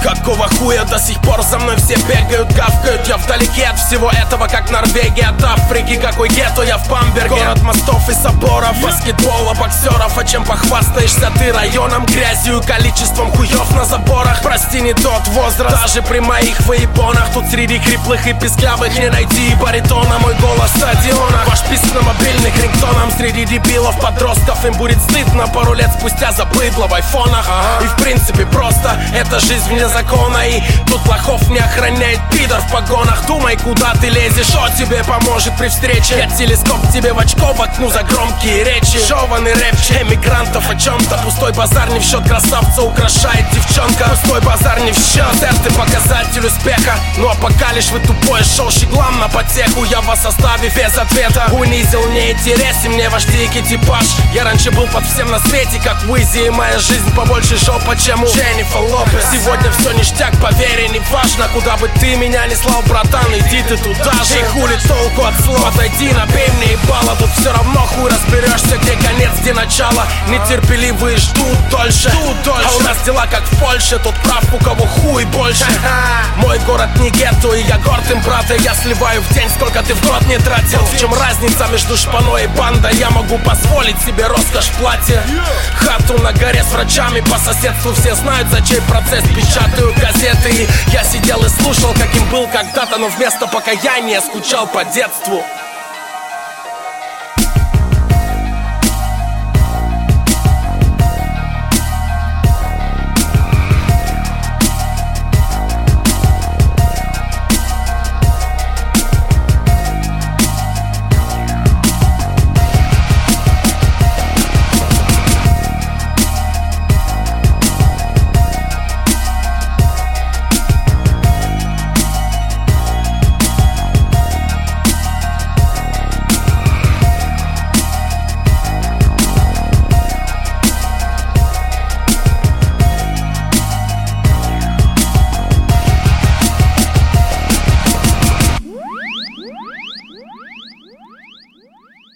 Какого хуя до сих пор за мной все бегают, гавкают? Я вдалеке от всего этого, как Норвегия от Африки. Какой гетто, я в Бамберге. Город мостов и соборов, баскетбола, боксеров. А чем похвастаешься ты? Районом, грязью, количеством хуев на заборах. Прости, не тот возраст, даже при моих выебонах. Тут среди хриплых и писклявых не найти и баритона. Мой голос в стадионах, ваш писк на мобильных рингтонам. Среди дебилов, подростков им будет стыдно пару лет спустя за быдло в айфонах. И в принципе просто, это жизнь вне закона. И тут лохов не охраняет пидор в погонах. Думай, куда ты лезешь, что тебе поможет при встрече. Я телескоп тебе в очко воткну за громкие речи. Жеванный рэпче эмигрантов о чем-то. Пустой базар не в счет, красавца украшает девчонка. Пустой базар не в счет, ты показатель успеха. Ну а пока лишь вы тупое шоу щеглам на потеху. Я вас оставив без ответа. Унизил, не интересен мне ваш дикий типаж. Я раньше был под всем на свете, как Уизи. И моя жизнь побольше жопа, чем у Дженнифер Лопес. Сегодня все ништяк, поверь, не важно. Куда бы ты меня не слал, братан, иди ты туда же. И хули толку от слов, отойди, набей мне ебало. Тут все равно хуй разберешься, где конец, где начало. Нетерпеливые ждут дольше. А у нас дела как в Польше, тут прав у кого хуй больше. Мой город не гетто, и я горд им, брат. И я сливаю в день, сколько ты в год не тратил. В чем разница между шпаной и бандой? Я могу позволить себе роскошь в платье. Хату на горе с врачами по соседству. Все знают, за чей процесс печатаю газеты. И я сидел и слушал, каким был когда-то, но вместо покаяния скучал по детству.